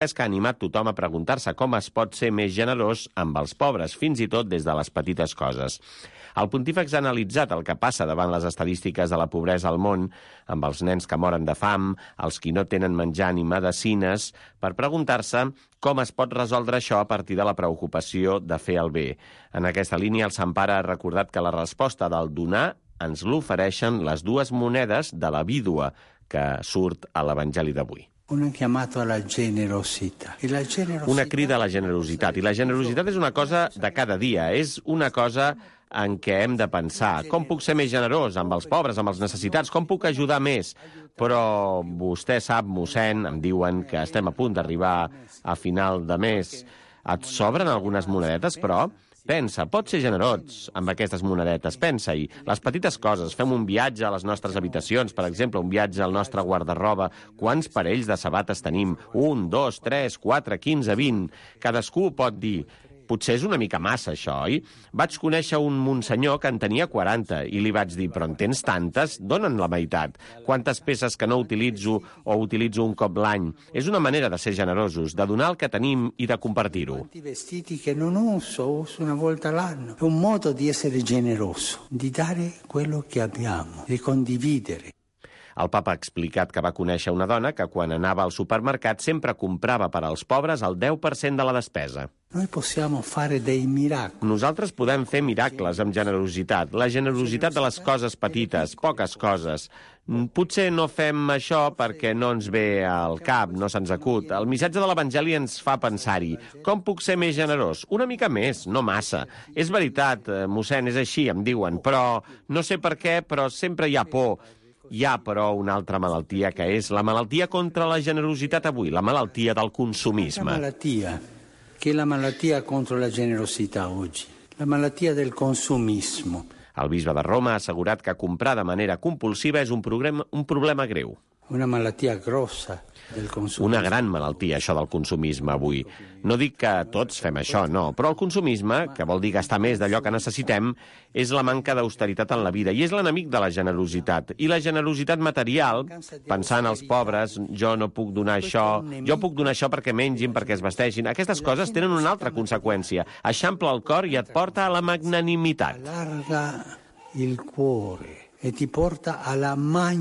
és que ha animat tothom a preguntar-se com es pot ser més generós amb els pobres, fins i tot des de les petites coses. El pontífex ha analitzat el que passa davant les estadístiques de la pobresa al món, amb els nens que moren de fam, els qui no tenen menjar ni medecines, per preguntar-se com es pot resoldre això a partir de la preocupació de fer el bé. En aquesta línia, el Sant Pare ha recordat que la resposta del donar ens l'ofereixen les dues monedes de la vídua que surt a l'Evangeli d'avui. Una crida a la generositat. I la generositat és una cosa de cada dia, és una cosa en què hem de pensar. Com puc ser més generós amb els pobres, amb els necessitats? Com puc ajudar més? Però vostè sap, mossèn, em diuen que estem a punt d'arribar a final de mes. Et sobren algunes monedetes, però? Pensa, pots ser generós amb aquestes monedetes, pensa-hi. Les petites coses, fem un viatge a les nostres habitacions, per exemple, un viatge al nostre guarda-roba. Quants parells de sabates tenim? 1, 2, 3, 4, 15, 20. Cadascú pot dir, potser és una mica massa, això, oi? Vaig conèixer un monsenyor que en tenia 40 i li vaig dir, però en tens tantes? Dona'n la meitat. Quantes peces que no utilitzo o utilitzo un cop l'any? És una manera de ser generosos, de donar el que tenim i de compartir-ho. Quanti vestiti che non uso una volta all'anno. È un modo di essere generoso, di dare quello che abbiamo, di condividere. El papa ha explicat que va conèixer una dona que quan anava al supermercat sempre comprava per als pobres el 10% de la despesa. Noi possiamo fare dei miracoli. Nosaltres podem fer miracles amb generositat. La generositat de les coses petites, poques coses. Potser no fem això perquè no ens ve al cap, no se'ns acut. El missatge de l'Evangeli ens fa pensar-hi. Com puc ser més generós? Una mica més, no massa. És veritat, mossèn, és així, em diuen, però no sé per què, però sempre hi ha por. Hi ha, però, una altra malaltia, que és la malaltia contra la generositat avui, la malaltia del consumisme. La malattia, che è la malattia contro la generosità oggi, la malattia del consumismo. El bisbe de Roma ha assegurat que comprar de manera compulsiva és un problema greu. Una malattia grossa del consumisme. Una gran malaltia, això del consumisme, avui. No dic que tots fem això, no, però el consumisme, que vol dir gastar més d'allò que necessitem, és la manca d'austeritat en la vida i és l'enemic de la generositat. I la generositat material, pensar en els pobres, jo no puc donar això, jo puc donar això perquè mengin, perquè es vesteixin, aquestes coses tenen una altra conseqüència. Eixampla el cor i et porta a la magnanimitat. Allarga il cuore e ti porta alla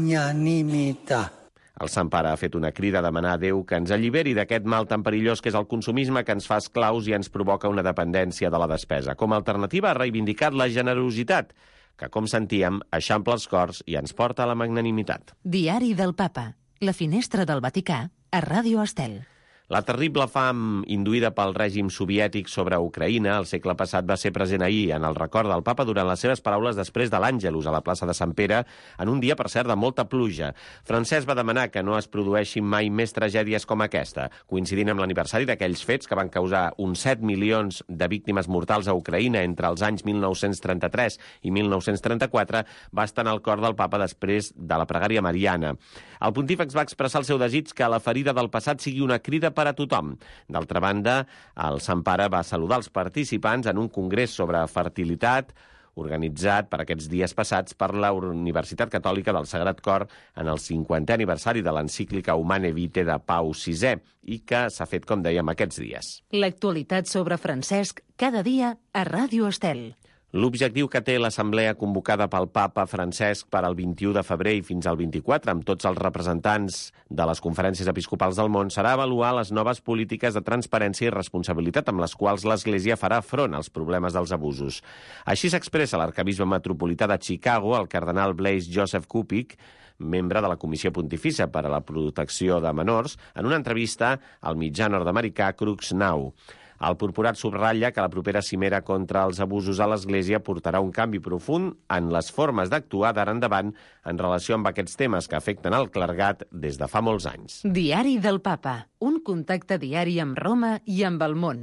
magnanimità. El Sant Pare ha fet una crida a demanar a Déu que ens alliberi d'aquest mal tan perillós que és el consumisme, que ens fa esclaus i ens provoca una dependència de la despesa. Com a alternativa ha reivindicat la generositat, que, com sentíem, eixampla els cors i ens porta a la magnanimitat. Diari del Papa. La finestra del Vaticà a Ràdio Estel. La terrible fam induïda pel règim soviètic sobre Ucraïna al segle passat va ser present ahir en el record del papa durant les seves paraules després de l'Àngelus a la plaça de Sant Pere, en un dia, per cert, de molta pluja. Francesc va demanar que no es produeixin mai més tragèdies com aquesta, coincidint amb l'aniversari d'aquells fets que van causar uns 7 milions de víctimes mortals a Ucraïna entre els anys 1933 i 1934, va estar en el cor del papa després de la pregària mariana. El pontífex va expressar el seu desig que la ferida del passat sigui una crida per a tothom. D'altra banda, el Sant Pare va saludar els participants en un congrés sobre fertilitat organitzat per aquests dies passats per la Universitat Catòlica del Sagrat Cor en el 50è aniversari de l'encíclica Humane Vitae de Pau VI i que s'ha fet, com dèiem, aquests dies. L'actualitat sobre Francesc cada dia a Ràdio Estel. L'objectiu que té l'assemblea convocada pel papa Francesc per al 21 de febrer i fins al 24, amb tots els representants de les conferències episcopals del món, serà avaluar les noves polítiques de transparència i responsabilitat amb les quals l'Església farà front als problemes dels abusos. Així s'expressa l'arquebisbe metropolità de Chicago, el cardenal Blaise Joseph Kupik, membre de la Comissió Pontifícia per a la Protecció de Menors, en una entrevista al mitjà nord-americà Crux Now. El purpurat subratlla que la propera cimera contra els abusos a l'Església portarà un canvi profund en les formes d'actuar d'ara endavant en relació amb aquests temes que afecten el clergat des de fa molts anys. Diari del Papa. Un contacte diari amb Roma i amb el món.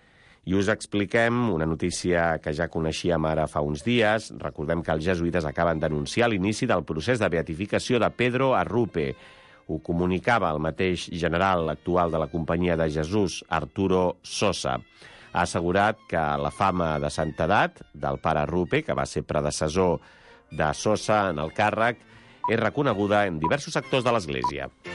I us expliquem una notícia que ja coneixíem ara fa uns dies. Recordem que els jesuïtes acaben d'anunciar l'inici del procés de beatificació de Pedro Arrupe. Ho comunicava el mateix general actual de la Companyia de Jesús, Arturo Sosa. Ha assegurat que la fama de santedat del pare Arrupe, que va ser predecessor de Sosa en el càrrec, és reconeguda en diversos sectors de l'Església.